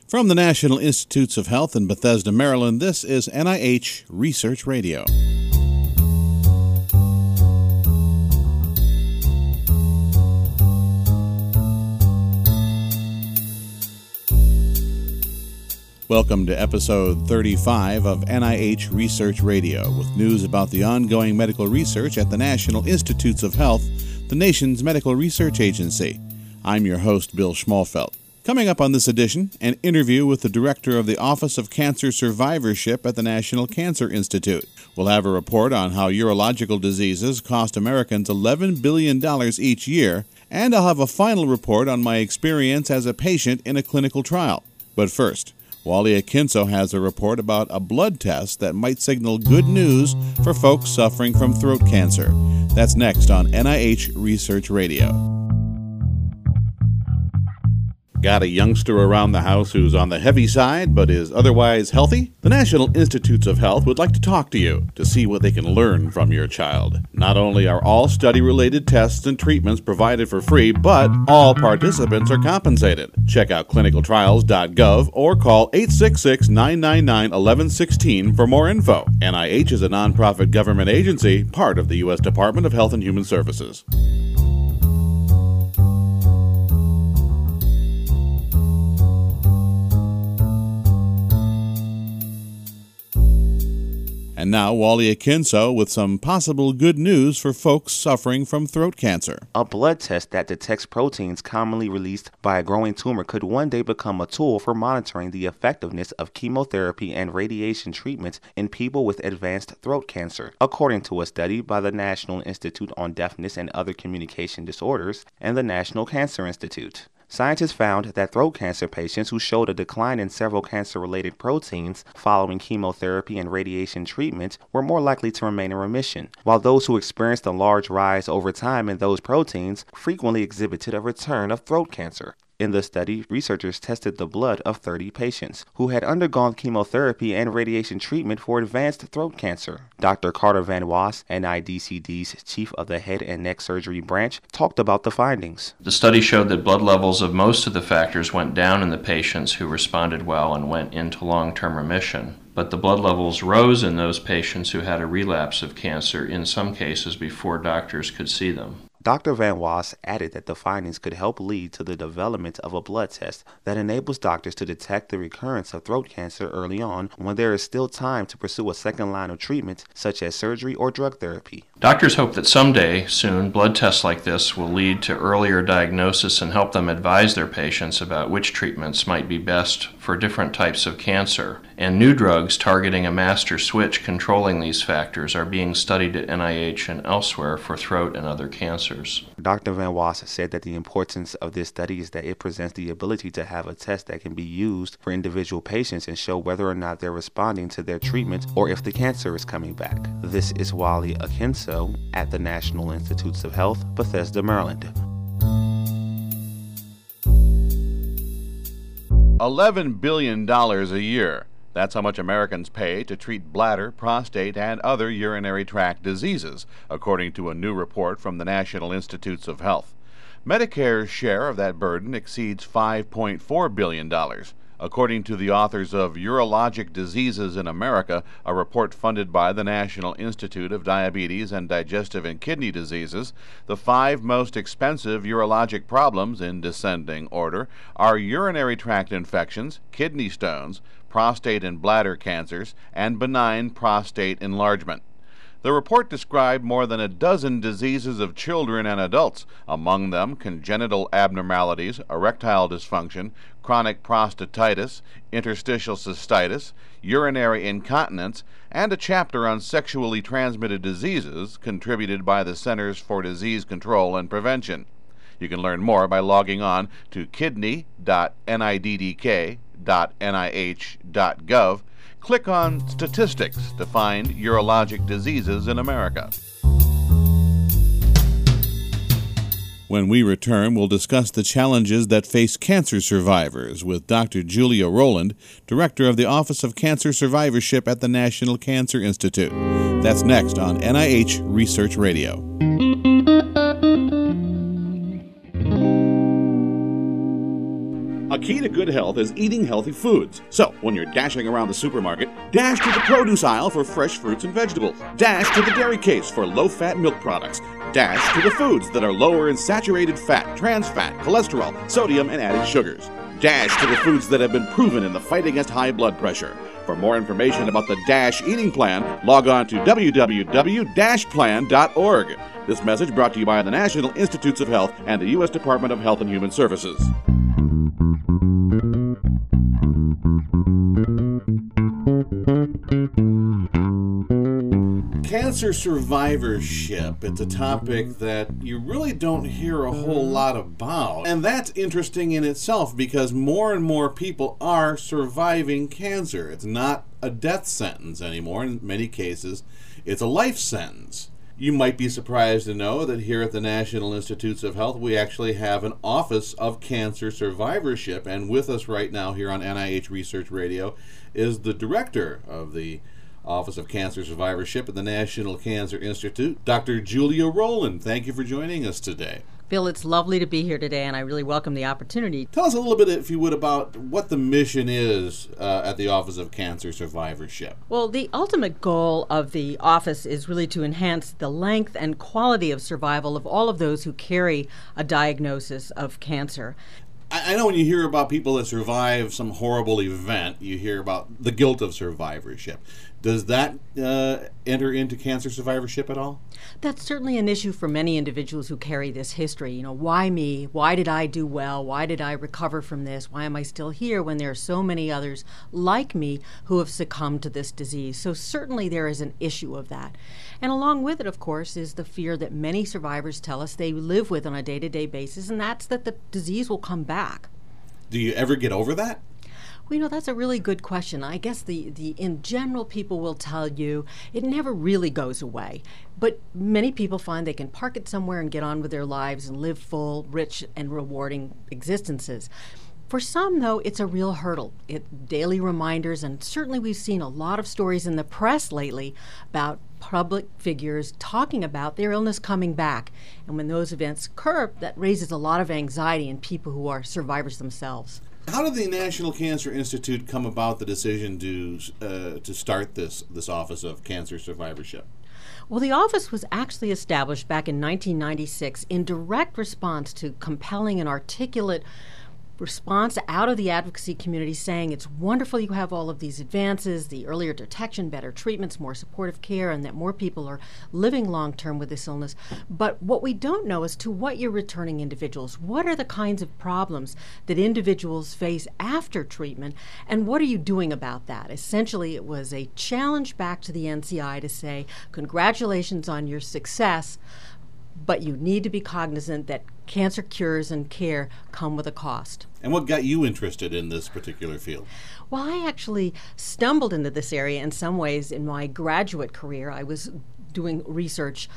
From the National Institutes of Health in Bethesda, Maryland, this is NIH Research Radio. Welcome to episode 35 of NIH Research Radio, with news about the ongoing medical research at the National Institutes of Health, the nation's medical research agency. I'm your host, Bill Schmalfelt. Coming up on this edition, an interview with the director of the Office of Cancer Survivorship at the National Cancer Institute. We'll have a report on how urological diseases cost Americans $11 billion each year, and I'll have a final report on my experience as a patient in a clinical trial. But first, Wally Akinso has a report about a blood test that might signal good news for folks suffering from throat cancer. That's next on NIH Research Radio. Got a youngster around the house who's on the heavy side but is otherwise healthy? The National Institutes of Health would like to talk to you to see what they can learn from your child. Not only are all study-related tests and treatments provided for free, but all participants are compensated. Check out clinicaltrials.gov or call 866-999-1116 for more info. NIH is a nonprofit government agency, part of the U.S. Department of Health and Human Services. And now, Wally Akinso with some possible good news for folks suffering from throat cancer. A blood test that detects proteins commonly released by a growing tumor could one day become a tool for monitoring the effectiveness of chemotherapy and radiation treatments in people with advanced throat cancer, according to a study by the National Institute on Deafness and Other Communication Disorders and the National Cancer Institute. Scientists found that throat cancer patients who showed a decline in several cancer-related proteins following chemotherapy and radiation treatment were more likely to remain in remission, while those who experienced a large rise over time in those proteins frequently exhibited a return of throat cancer. In the study, researchers tested the blood of 30 patients who had undergone chemotherapy and radiation treatment for advanced throat cancer. Dr. Carter Van Was, NIDCD's chief of the head and neck surgery branch, talked about the findings. The study showed that blood levels of most of the factors went down in the patients who responded well and went into long-term remission. But the blood levels rose in those patients who had a relapse of cancer, in some cases before doctors could see them. Dr. Van Was added that the findings could help lead to the development of a blood test that enables doctors to detect the recurrence of throat cancer early on when there is still time to pursue a second line of treatment, such as surgery or drug therapy. Doctors hope that someday, soon, blood tests like this will lead to earlier diagnosis and help them advise their patients about which treatments might be best for different types of cancer. And new drugs targeting a master switch controlling these factors are being studied at NIH and elsewhere for throat and other cancers. Dr. Van Was said that the importance of this study is that it presents the ability to have a test that can be used for individual patients and show whether or not they're responding to their treatment or if the cancer is coming back. This is Wally Akinso at the National Institutes of Health, Bethesda, Maryland. $11 billion a year. That's how much Americans pay to treat bladder, prostate, and other urinary tract diseases, according to a new report from the National Institutes of Health. Medicare's share of that burden exceeds $5.4 billion. According to the authors of Urologic Diseases in America, a report funded by the National Institute of Diabetes and Digestive and Kidney Diseases, the 5 most expensive urologic problems in descending order are urinary tract infections, kidney stones, prostate and bladder cancers, and benign prostate enlargement. The report described more than a dozen diseases of children and adults, among them congenital abnormalities, erectile dysfunction, chronic prostatitis, interstitial cystitis, urinary incontinence, and a chapter on sexually transmitted diseases contributed by the Centers for Disease Control and Prevention. You can learn more by logging on to kidney.niddk.nih.gov. Click on Statistics to find urologic diseases in America. When we return, we'll discuss the challenges that face cancer survivors with Dr. Julia Rowland, Director of the Office of Cancer Survivorship at the National Cancer Institute. That's next on NIH Research Radio. key to good health is eating healthy foods. So, when you're dashing around the supermarket, dash to the produce aisle for fresh fruits and vegetables. Dash to the dairy case for low-fat milk products. Dash to the foods that are lower in saturated fat, trans fat, cholesterol, sodium, and added sugars. Dash to the foods that have been proven in the fight against high blood pressure. For more information about the DASH eating plan, log on to www.dashplan.org. This message brought to you by the National Institutes of Health and the U.S. Department of Health and Human Services. Cancer survivorship. It's a topic that you really don't hear a whole lot about. And that's interesting in itself because more and more people are surviving cancer. It's not a death sentence anymore. In many cases, it's a life sentence. You might be surprised to know that here at the National Institutes of Health, we actually have an Office of Cancer Survivorship. And with us right now here on NIH Research Radio is the director of the Office of Cancer Survivorship at the National Cancer Institute, Dr. Julia Rowland. Thank you for joining us today. Phil, it's lovely to be here today, and I really welcome the opportunity. Tell us a little bit, if you would, about what the mission is at the Office of Cancer Survivorship. Well, the ultimate goal of the office is really to enhance the length and quality of survival of all of those who carry a diagnosis of cancer. I know when you hear about people that survive some horrible event, you hear about the guilt of survivorship. Does that enter into cancer survivorship at all? That's certainly an issue for many individuals who carry this history. You know, why me? Why did I do well? Why did I recover from this? Why am I still here when there are so many others like me who have succumbed to this disease? So certainly there is an issue of that. And along with it, of course, is the fear that many survivors tell us they live with on a day-to-day basis, and that's that the disease will come back. Do you ever get over that? Well, you know, that's a really good question. I guess the in general, people will tell you it never really goes away. But many people find they can park it somewhere and get on with their lives and live full, rich, and rewarding existences. For some, though, it's a real hurdle. Daily reminders, and certainly we've seen a lot of stories in the press lately about public figures talking about their illness coming back. And when those events occur, that raises a lot of anxiety in people who are survivors themselves. How did the National Cancer Institute come about the decision to start this Office of Cancer Survivorship? Well, the office was actually established back in 1996 in direct response to compelling and articulate response out of the advocacy community saying it's wonderful you have all of these advances, the earlier detection, better treatments, more supportive care, and that more people are living long-term with this illness. But what we don't know is to what you're returning individuals. What are the kinds of problems that individuals face after treatment, and what are you doing about that? Essentially, it was a challenge back to the NCI to say, congratulations on your success, but you need to be cognizant that cancer cures and care come with a cost. And what got you interested in this particular field? Well, I actually stumbled into this area in some ways in my graduate career. I was doing research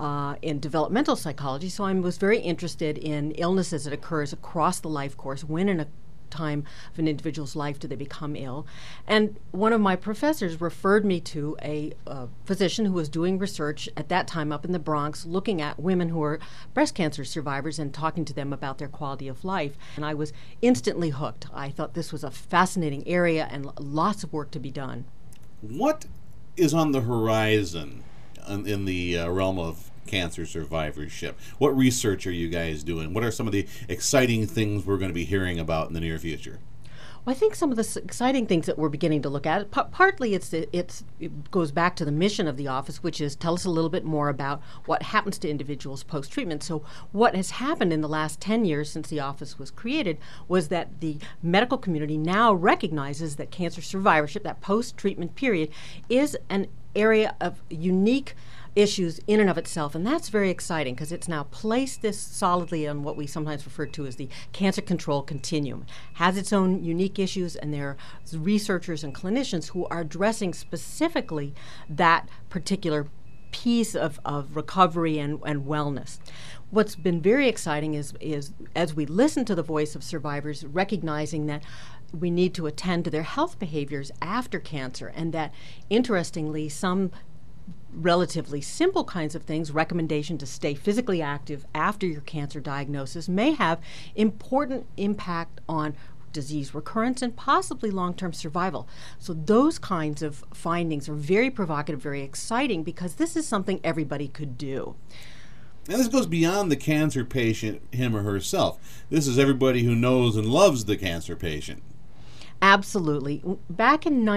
in developmental psychology, so I was very interested in illnesses that occurs across the life course. When in a time of an individual's life do they become ill? And one of my professors referred me to a physician who was doing research at that time up in the Bronx, looking at women who are breast cancer survivors and talking to them about their quality of life. And I was instantly hooked. I thought this was a fascinating area and lots of work to be done. What is on the horizon in the realm of cancer survivorship? What research are you guys doing? What are some of the exciting things we're going to be hearing about in the near future? Well, I think some of the exciting things that we're beginning to look at, partly it goes back to the mission of the office, which is tell us a little bit more about what happens to individuals post-treatment. So what has happened in the last 10 years since the office was created was that the medical community now recognizes that cancer survivorship, that post-treatment period, is an area of unique issues in and of itself, and that's very exciting because it's now placed this solidly on what we sometimes refer to as the cancer control continuum. It has its own unique issues, and there are researchers and clinicians who are addressing specifically that particular piece of recovery and wellness. What's been very exciting is as we listen to the voice of survivors, recognizing that we need to attend to their health behaviors after cancer, and that, interestingly, some relatively simple kinds of things, recommendation to stay physically active after your cancer diagnosis, may have important impact on disease recurrence and possibly long-term survival. So those kinds of findings are very provocative, very exciting, because this is something everybody could do. And this goes beyond the cancer patient, him or herself. This is everybody who knows and loves the cancer patient. Absolutely. Back in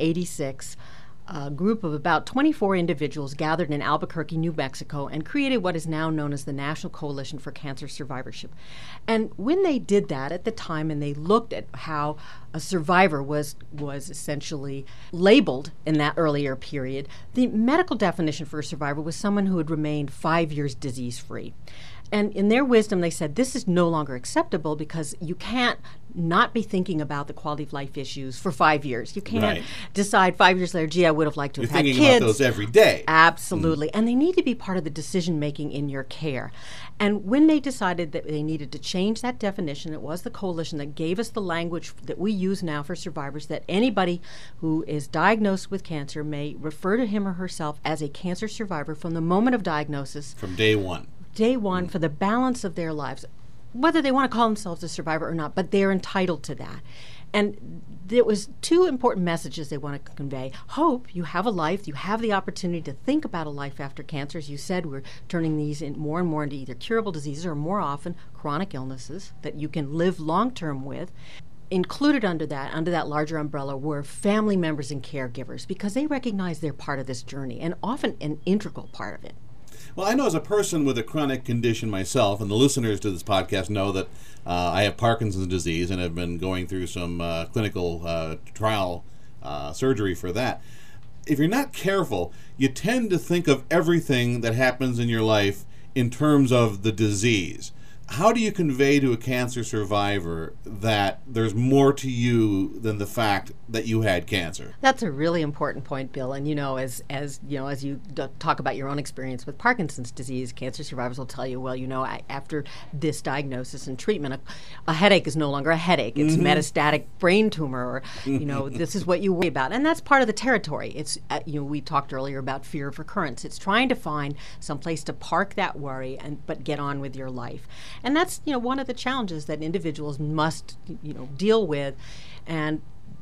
1986, a group of about 24 individuals gathered in Albuquerque, New Mexico, and created what is now known as the National Coalition for Cancer Survivorship. And when they did that at the time, and they looked at how a survivor was essentially labeled in that earlier period, the medical definition for a survivor was someone who had remained 5 years disease-free. And in their wisdom, they said this is no longer acceptable because you can't not be thinking about the quality of life issues for 5 years. You can't decide 5 years later, gee, I would have liked to have had kids. You're thinking about those every day. Absolutely. And they need to be part of the decision-making in your care. And when they decided that they needed to change that definition, it was the coalition that gave us the language that we use now for survivors, that anybody who is diagnosed with cancer may refer to him or herself as a cancer survivor from the moment of diagnosis. From day one. Day one for the balance of their lives, whether they want to call themselves a survivor or not, but they're entitled to that. And there was two important messages they want to convey. Hope, you have a life, you have the opportunity to think about a life after cancer. As you said, we're turning these in more and more into either curable diseases or more often chronic illnesses that you can live long-term with. Included under that larger umbrella, were family members and caregivers, because they recognize they're part of this journey and often an integral part of it. Well, I know as a person with a chronic condition myself, and the listeners to this podcast know that I have Parkinson's disease and have been going through some clinical trial surgery for that. If you're not careful, you tend to think of everything that happens in your life in terms of the disease. How do you convey to a cancer survivor that there's more to you than the fact that you had cancer? That's a really important point, Bill. And as you talk about your own experience with Parkinson's disease, cancer survivors will tell you, well, after this diagnosis and treatment, a headache is no longer a headache. It's metastatic brain tumor, or this is what you worry about, and that's part of the territory. It's we talked earlier about fear of recurrence. It's trying to find some place to park that worry but get on with your life. And that's, one of the challenges that individuals must, deal with and,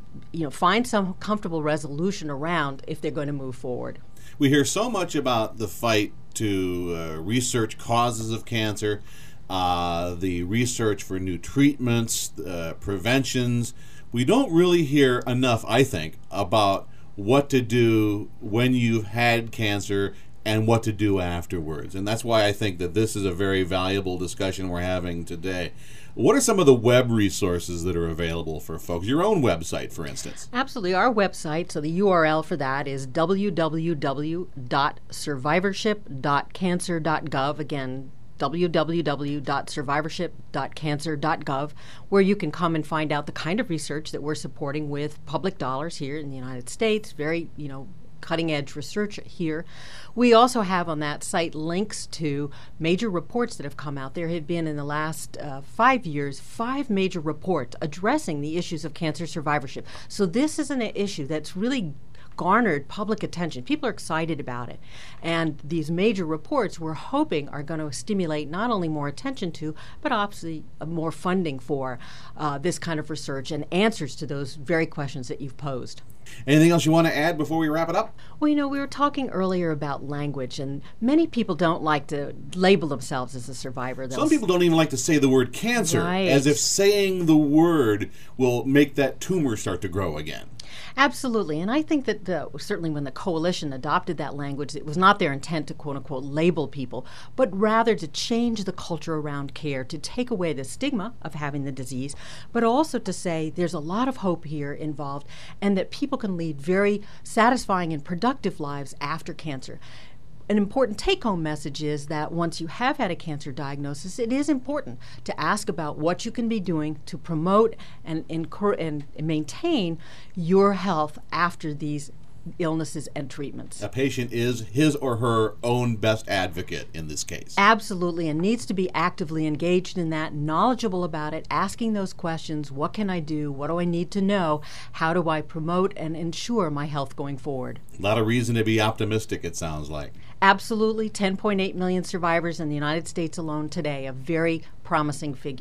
find some comfortable resolution around if they're going to move forward. We hear so much about the fight to research causes of cancer, the research for new treatments, preventions. We don't really hear enough, I think, about what to do when you've had cancer and what to do afterwards. And that's why I think that this is a very valuable discussion we're having today. What are some of the web resources that are available for folks? Your own website, for instance. Absolutely. Our website, so the URL for that is www.survivorship.cancer.gov. Again, www.survivorship.cancer.gov, where you can come and find out the kind of research that we're supporting with public dollars here in the United States. Very, cutting-edge research here. We also have on that site links to major reports that have come out. There have been, in the last 5 years, 5 major reports addressing the issues of cancer survivorship. So this is an issue that's really garnered public attention. People are excited about it. And these major reports, we're hoping, are going to stimulate not only more attention to, but obviously more funding for this kind of research and answers to those very questions that you've posed. Anything else you want to add before we wrap it up? Well, we were talking earlier about language, and many people don't like to label themselves as a survivor. Some people don't even like to say the word cancer, as if saying the word will make that tumor start to grow again. Absolutely. And I think that certainly when the coalition adopted that language, it was not their intent to, quote unquote, label people, but rather to change the culture around care, to take away the stigma of having the disease, but also to say there's a lot of hope here involved and that people can lead very satisfying and productive lives after cancer. An important take-home message is that once you have had a cancer diagnosis, it is important to ask about what you can be doing to promote and maintain your health after these illnesses and treatments. A patient is his or her own best advocate in this case. Absolutely, and needs to be actively engaged in that, knowledgeable about it, asking those questions: what can I do? What do I need to know? How do I promote and ensure my health going forward? A lot of reason to be optimistic, it sounds like. Absolutely. 10.8 million survivors in the United States alone today, a very promising figure.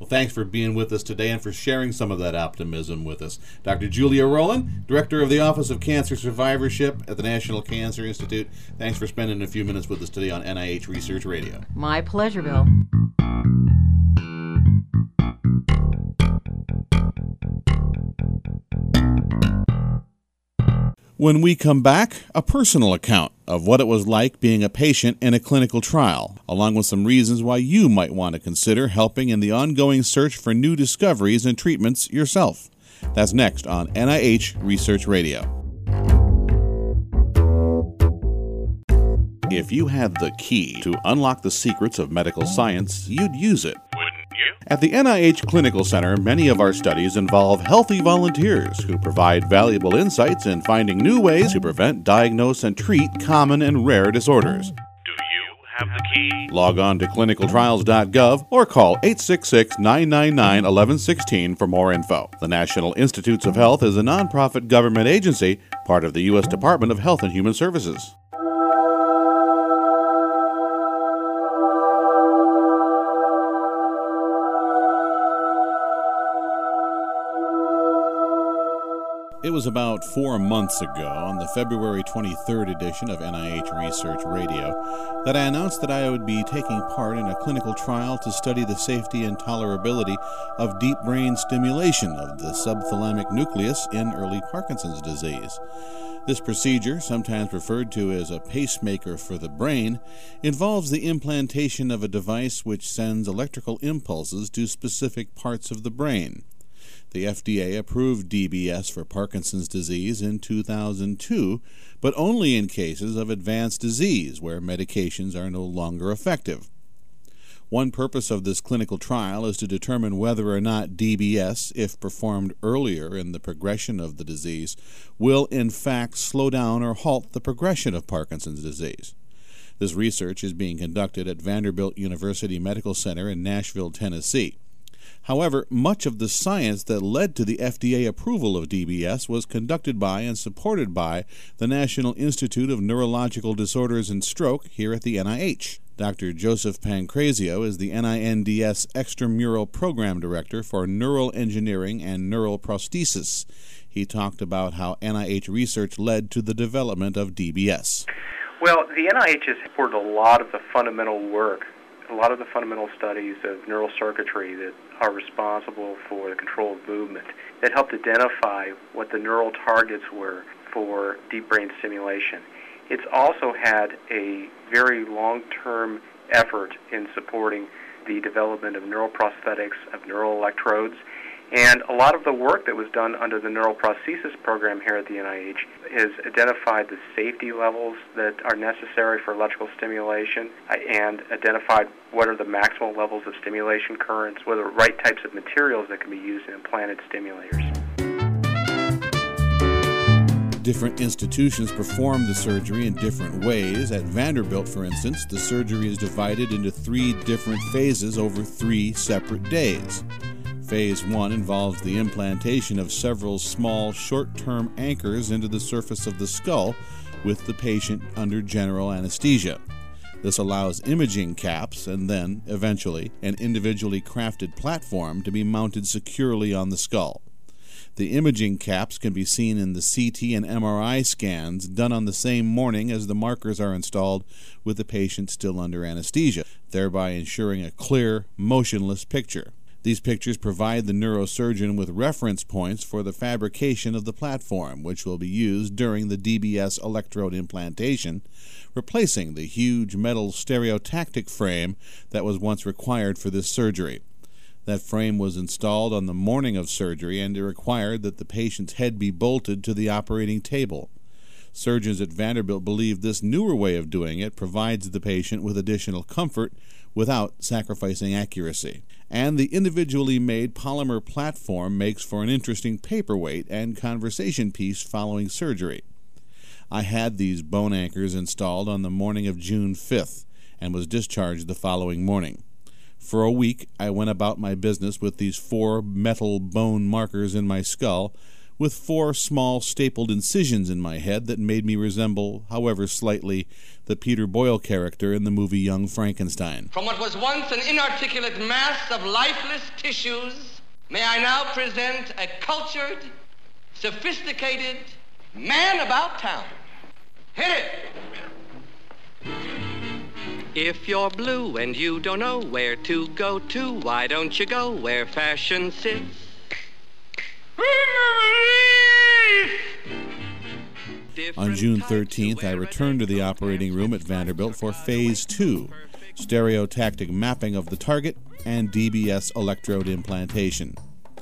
Well, thanks for being with us today and for sharing some of that optimism with us. Dr. Julia Rowland, Director of the Office of Cancer Survivorship at the National Cancer Institute, thanks for spending a few minutes with us today on NIH Research Radio. My pleasure, Bill. When we come back, a personal account of what it was like being a patient in a clinical trial, along with some reasons why you might want to consider helping in the ongoing search for new discoveries and treatments yourself. That's next on NIH Research Radio. If you had the key to unlock the secrets of medical science, you'd use it. At the NIH Clinical Center, many of our studies involve healthy volunteers who provide valuable insights in finding new ways to prevent, diagnose, and treat common and rare disorders. Do you have the key? Log on to clinicaltrials.gov or call 866-999-1116 for more info. The National Institutes of Health is a nonprofit government agency, part of the U.S. Department of Health and Human Services. It was about 4 months ago, on the February 23rd edition of NIH Research Radio, that I announced that I would be taking part in a clinical trial to study the safety and tolerability of deep brain stimulation of the subthalamic nucleus in early Parkinson's disease. This procedure, sometimes referred to as a pacemaker for the brain, involves the implantation of a device which sends electrical impulses to specific parts of the brain. The FDA approved DBS for Parkinson's disease in 2002, but only in cases of advanced disease where medications are no longer effective. One purpose of this clinical trial is to determine whether or not DBS, if performed earlier in the progression of the disease, will in fact slow down or halt the progression of Parkinson's disease. This research is being conducted at Vanderbilt University Medical Center in Nashville, Tennessee. However, much of the science that led to the FDA approval of DBS was conducted by and supported by the National Institute of Neurological Disorders and Stroke here at the NIH. Dr. Joseph Pancrazio is the NINDS Extramural Program Director for Neural Engineering and Neural Prosthesis. He talked about how NIH research led to the development of DBS. Well, the NIH has supported a lot of the fundamental work, a lot of the fundamental studies of neural circuitry that are responsible for the control of movement, that helped identify what the neural targets were for deep brain stimulation. It's also had a very long-term effort in supporting the development of neural prosthetics, of neural electrodes, and a lot of the work that was done under the neural prosthesis program here at the NIH has identified the safety levels that are necessary for electrical stimulation and identified what are the maximal levels of stimulation currents, what are the right types of materials that can be used in implanted stimulators. Different institutions perform the surgery in different ways. At Vanderbilt, for instance, the surgery is divided into 3 different phases over 3 separate days. Phase 1 involves the implantation of several small, short-term anchors into the surface of the skull with the patient under general anesthesia. This allows imaging caps and then, eventually, an individually crafted platform to be mounted securely on the skull. The imaging caps can be seen in the CT and MRI scans done on the same morning as the markers are installed with the patient still under anesthesia, thereby ensuring a clear, motionless picture. These pictures provide the neurosurgeon with reference points for the fabrication of the platform, which will be used during the DBS electrode implantation, replacing the huge metal stereotactic frame that was once required for this surgery. That frame was installed on the morning of surgery, and it required that the patient's head be bolted to the operating table. Surgeons at Vanderbilt believe this newer way of doing it provides the patient with additional comfort without sacrificing accuracy. And the individually made polymer platform makes for an interesting paperweight and conversation piece following surgery. I had these bone anchors installed on the morning of June 5th and was discharged the following morning. For a week, I went about my business with these 4 metal bone markers in my skull, with 4 small stapled incisions in my head that made me resemble, however slightly, the Peter Boyle character in the movie Young Frankenstein. From what was once an inarticulate mass of lifeless tissues, may I now present a cultured, sophisticated man about town. Hit it! If you're blue and you don't know where to go to, why don't you go where fashion sits? On June 13th, I returned to the operating room at Vanderbilt for Phase 2, stereotactic mapping of the target and DBS electrode implantation.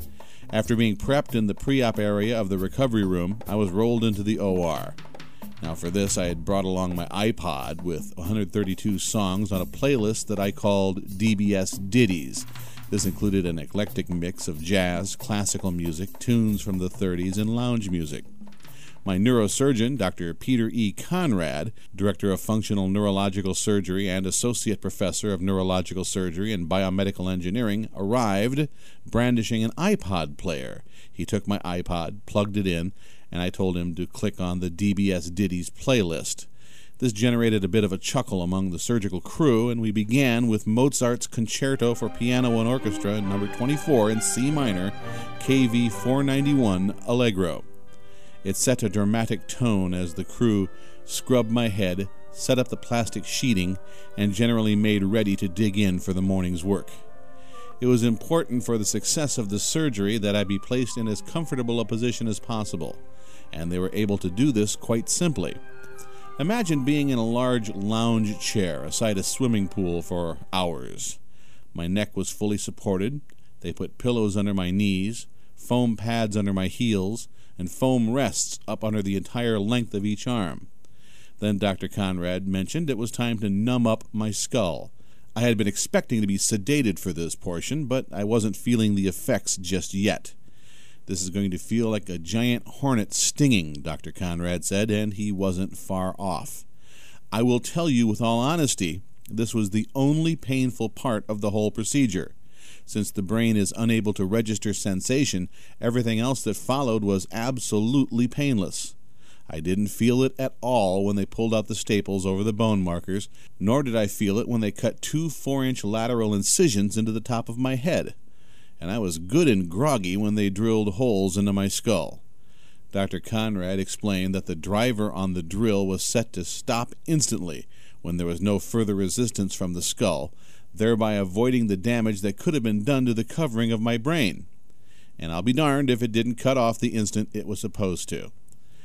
After being prepped in the pre-op area of the recovery room, I was rolled into the OR. Now for this, I had brought along my iPod with 132 songs on a playlist that I called DBS Ditties. This included an eclectic mix of jazz, classical music, tunes from the 30s, and lounge music. My neurosurgeon, Dr. Peter E. Conrad, Director of Functional Neurological Surgery and Associate Professor of Neurological Surgery and Biomedical Engineering, arrived brandishing an iPod player. He took my iPod, plugged it in, and I told him to click on the DBS Ditties playlist. This generated a bit of a chuckle among the surgical crew, and we began with Mozart's Concerto for Piano and Orchestra, number 24 in C minor, KV 491 Allegro. It set a dramatic tone as the crew scrubbed my head, set up the plastic sheeting, and generally made ready to dig in for the morning's work. It was important for the success of the surgery that I be placed in as comfortable a position as possible, and they were able to do this quite simply. Imagine being in a large lounge chair aside a swimming pool for hours. My neck was fully supported. They put pillows under my knees, foam pads under my heels, and foam rests up under the entire length of each arm. Then Dr. Conrad mentioned it was time to numb up my skull. I had been expecting to be sedated for this portion, but I wasn't feeling the effects just yet. This is going to feel like a giant hornet stinging, Dr. Conrad said, and he wasn't far off. I will tell you with all honesty, this was the only painful part of the whole procedure. Since the brain is unable to register sensation, everything else that followed was absolutely painless. I didn't feel it at all when they pulled out the staples over the bone markers, nor did I feel it when they cut 2 4-inch lateral incisions into the top of my head. And I was good and groggy when they drilled holes into my skull. Dr. Conrad explained that the driver on the drill was set to stop instantly when there was no further resistance from the skull, thereby avoiding the damage that could have been done to the covering of my brain. And I'll be darned if it didn't cut off the instant it was supposed to.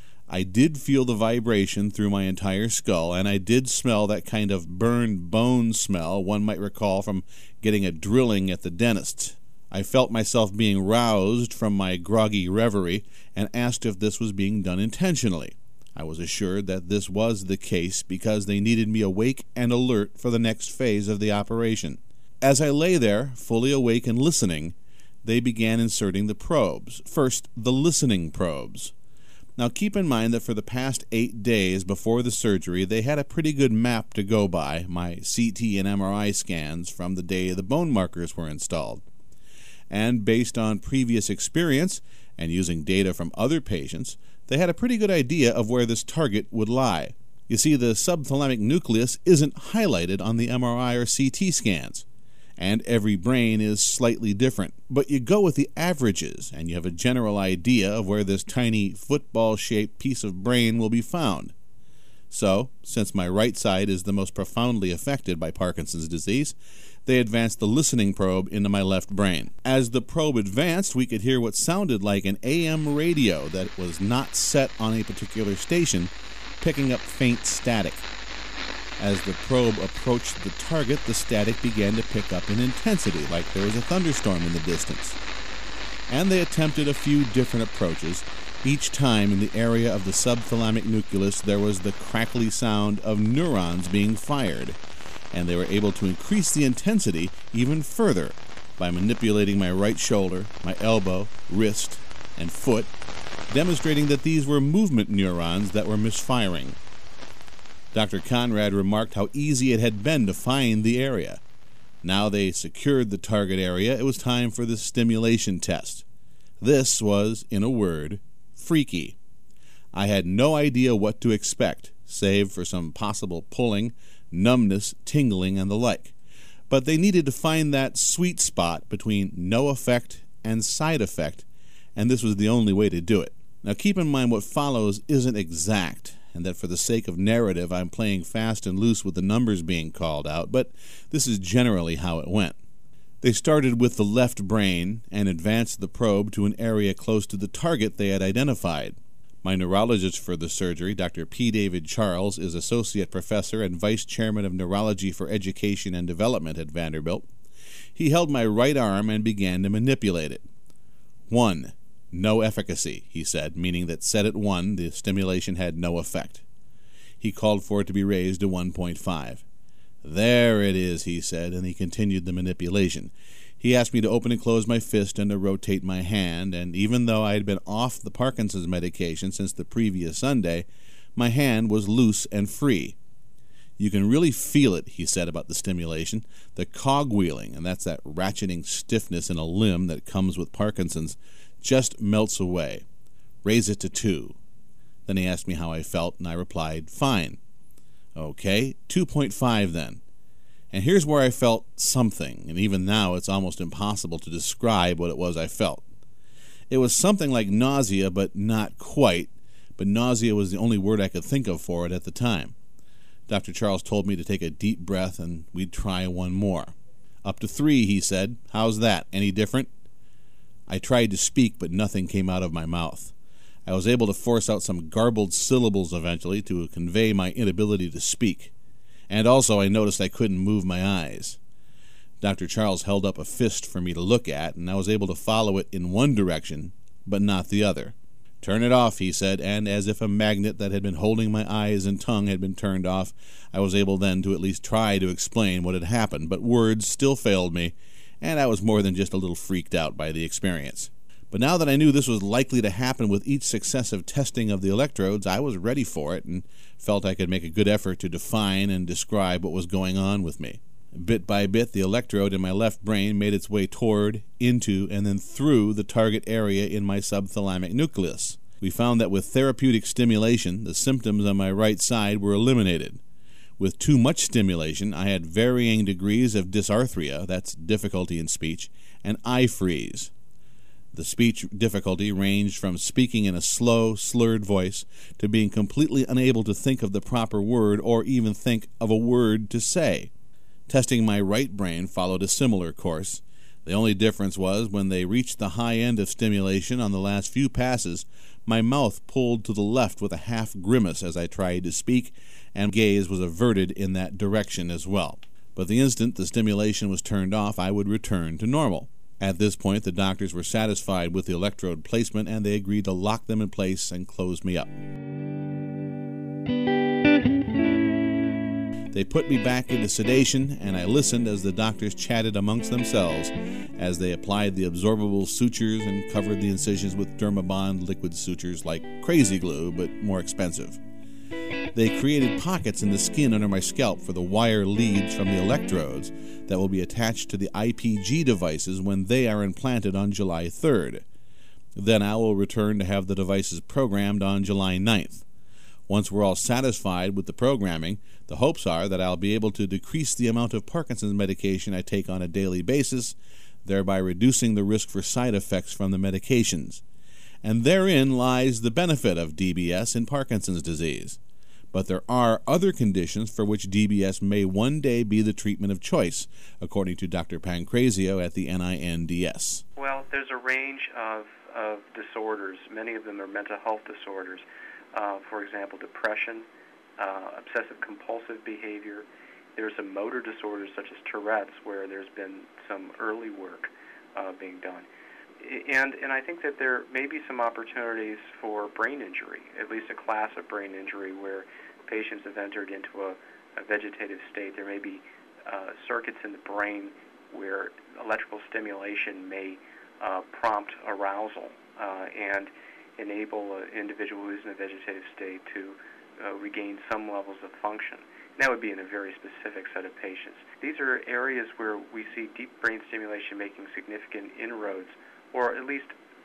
I did feel the vibration through my entire skull, and I did smell that kind of burned bone smell one might recall from getting a drilling at the dentist's. I felt myself being roused from my groggy reverie and asked if this was being done intentionally. I was assured that this was the case because they needed me awake and alert for the next phase of the operation. As I lay there, fully awake and listening, they began inserting the probes. First, the listening probes. Now keep in mind that for the past 8 days before the surgery, they had a pretty good map to go by, my CT and MRI scans from the day the bone markers were installed. And based on previous experience and using data from other patients, they had a pretty good idea of where this target would lie. You see, the subthalamic nucleus isn't highlighted on the MRI or CT scans, and every brain is slightly different. But you go with the averages, and you have a general idea of where this tiny football-shaped piece of brain will be found. So, since my right side is the most profoundly affected by Parkinson's disease, they advanced the listening probe into my left brain. As the probe advanced, we could hear what sounded like an AM radio that was not set on a particular station, picking up faint static. As the probe approached the target, the static began to pick up in intensity, like there was a thunderstorm in the distance. And they attempted a few different approaches. Each time in the area of the subthalamic nucleus there was the crackly sound of neurons being fired, and they were able to increase the intensity even further by manipulating my right shoulder, my elbow, wrist, and foot, demonstrating that these were movement neurons that were misfiring. Dr. Conrad remarked how easy it had been to find the area. Now they secured the target area, it was time for the stimulation test. This was, in a word, freaky. I had no idea what to expect, save for some possible pulling, numbness, tingling, and the like. But they needed to find that sweet spot between no effect and side effect, and this was the only way to do it. Now keep in mind what follows isn't exact, and that for the sake of narrative I'm playing fast and loose with the numbers being called out, but this is generally how it went. They started with the left brain and advanced the probe to an area close to the target they had identified. My neurologist for the surgery, Dr. P. David Charles, is Associate Professor and Vice Chairman of Neurology for Education and Development at Vanderbilt. He held my right arm and began to manipulate it. 1. No efficacy, he said, meaning that set at 1, the stimulation had no effect. He called for it to be raised to 1.5. There it is, he said, and he continued the manipulation. He asked me to open and close my fist and to rotate my hand, and even though I had been off the Parkinson's medication since the previous Sunday, my hand was loose and free. You can really feel it, he said about the stimulation, the cogwheeling, and that's that ratcheting stiffness in a limb that comes with Parkinson's, just melts away. Raise it to 2. Then he asked me how I felt, and I replied, fine. Okay, 2.5 then. And here's where I felt something, and even now it's almost impossible to describe what it was I felt. It was something like nausea, but not quite, but nausea was the only word I could think of for it at the time. Dr. Charles told me to take a deep breath and we'd try one more. Up to 3, he said. How's that? Any different? I tried to speak, but nothing came out of my mouth. I was able to force out some garbled syllables eventually to convey my inability to speak. And also I noticed I couldn't move my eyes. Dr. Charles held up a fist for me to look at, and I was able to follow it in one direction, but not the other. Turn it off, he said, and as if a magnet that had been holding my eyes and tongue had been turned off, I was able then to at least try to explain what had happened, but words still failed me, and I was more than just a little freaked out by the experience. But now that I knew this was likely to happen with each successive testing of the electrodes, I was ready for it and felt I could make a good effort to define and describe what was going on with me. Bit by bit, the electrode in my left brain made its way toward, into, and then through the target area in my subthalamic nucleus. We found that with therapeutic stimulation, the symptoms on my right side were eliminated. With too much stimulation, I had varying degrees of dysarthria, that's difficulty in speech, and eye freeze. The speech difficulty ranged from speaking in a slow, slurred voice to being completely unable to think of the proper word or even think of a word to say. Testing my right brain followed a similar course. The only difference was when they reached the high end of stimulation on the last few passes, my mouth pulled to the left with a half grimace as I tried to speak, and gaze was averted in that direction as well. But the instant the stimulation was turned off, I would return to normal. At this point, the doctors were satisfied with the electrode placement, and they agreed to lock them in place and close me up. They put me back into sedation, and I listened as the doctors chatted amongst themselves as they applied the absorbable sutures and covered the incisions with Dermabond liquid sutures like crazy glue, but more expensive. They created pockets in the skin under my scalp for the wire leads from the electrodes that will be attached to the IPG devices when they are implanted on July 3rd. Then I will return to have the devices programmed on July 9th. Once we're all satisfied with the programming, the hopes are that I'll be able to decrease the amount of Parkinson's medication I take on a daily basis, thereby reducing the risk for side effects from the medications. And therein lies the benefit of DBS in Parkinson's disease. But there are other conditions for which DBS may one day be the treatment of choice, according to Dr. Pancrazio at the NINDS. Well, there's a range of disorders. Many of them are mental health disorders. For example, depression, obsessive-compulsive behavior. There's some motor disorders such as Tourette's where there's been some early work being done. And I think that there may be some opportunities for brain injury, at least a class of brain injury where patients have entered into a vegetative state. There may be circuits in the brain where electrical stimulation may prompt arousal and enable an individual who's in a vegetative state to regain some levels of function. And that would be in a very specific set of patients. These are areas where we see deep brain stimulation making significant inroads, or at least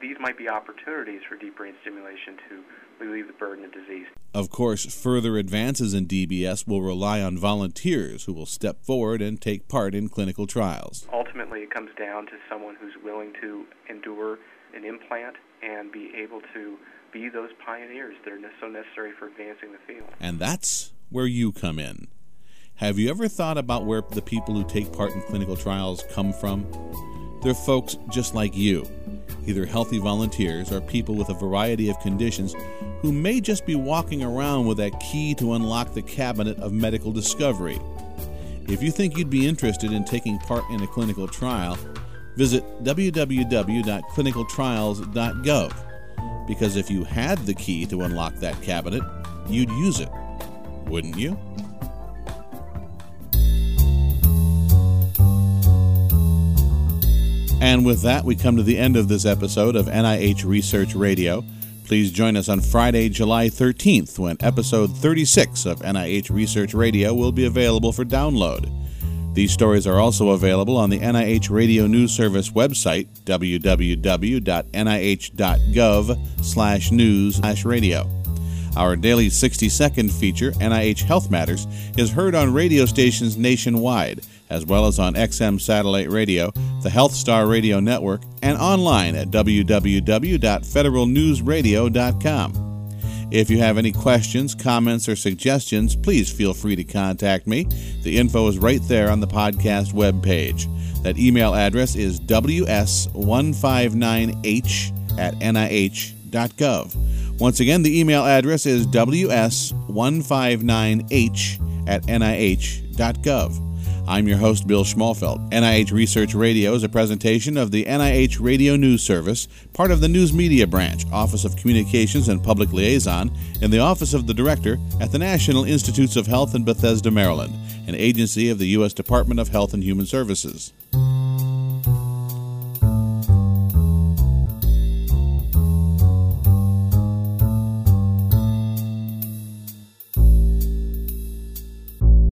these might be opportunities for deep brain stimulation to relieve the burden of disease. Of course, further advances in DBS will rely on volunteers who will step forward and take part in clinical trials. Ultimately, it comes down to someone who's willing to endure an implant and be able to be those pioneers that are so necessary for advancing the field. And that's where you come in. Have you ever thought about where the people who take part in clinical trials come from? They're folks just like you, either healthy volunteers or people with a variety of conditions who may just be walking around with that key to unlock the cabinet of medical discovery. If you think you'd be interested in taking part in a clinical trial, visit www.clinicaltrials.gov, because if you had the key to unlock that cabinet, you'd use it, wouldn't you? And with that, we come to the end of this episode of NIH Research Radio. Please join us on Friday, July 13th, when episode 36 of NIH Research Radio will be available for download. These stories are also available on the NIH Radio News Service website, www.nih.gov/news/radio. Our daily 60-second feature, NIH Health Matters, is heard on radio stations nationwide, as well as on XM Satellite Radio, the Health Star Radio Network, and online at www.federalnewsradio.com. If you have any questions, comments, or suggestions, please feel free to contact me. The info is right there on the podcast webpage. That email address is ws159h@nih.gov. Once again, the email address is ws159h@nih.gov. I'm your host, Bill Schmalfeld. NIH Research Radio is a presentation of the NIH Radio News Service, part of the News Media Branch, Office of Communications and Public Liaison, in the Office of the Director at the National Institutes of Health in Bethesda, Maryland, an agency of the U.S. Department of Health and Human Services.